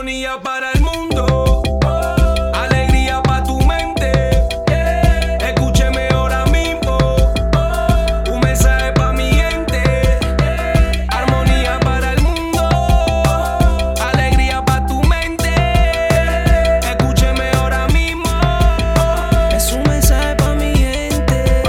Armonía para el mundo, alegría para tu mente. Escúcheme ahora mismo, un mensaje para mi gente. Armonía para el mundo, alegría para tu mente. Escúcheme ahora mismo, es un mensaje para mi gente.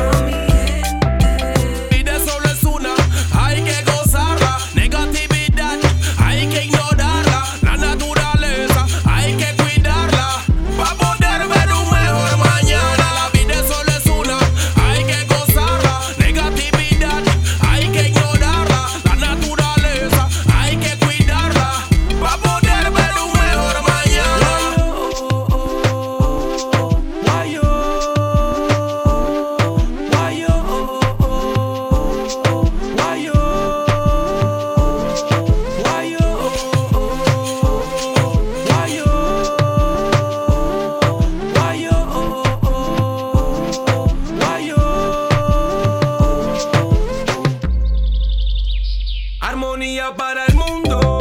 Vida solo es una, hay que gozarla. Negatividad, hay que ignorarla. La naturaleza, hay que cuidarla para poder ver un mejor mañana. La vida solo es una, hay que gozarla. Negatividad, hay que ignorarla. La naturaleza, hay que cuidarla para poder ver un mejor mañana. Armonía para el mundo.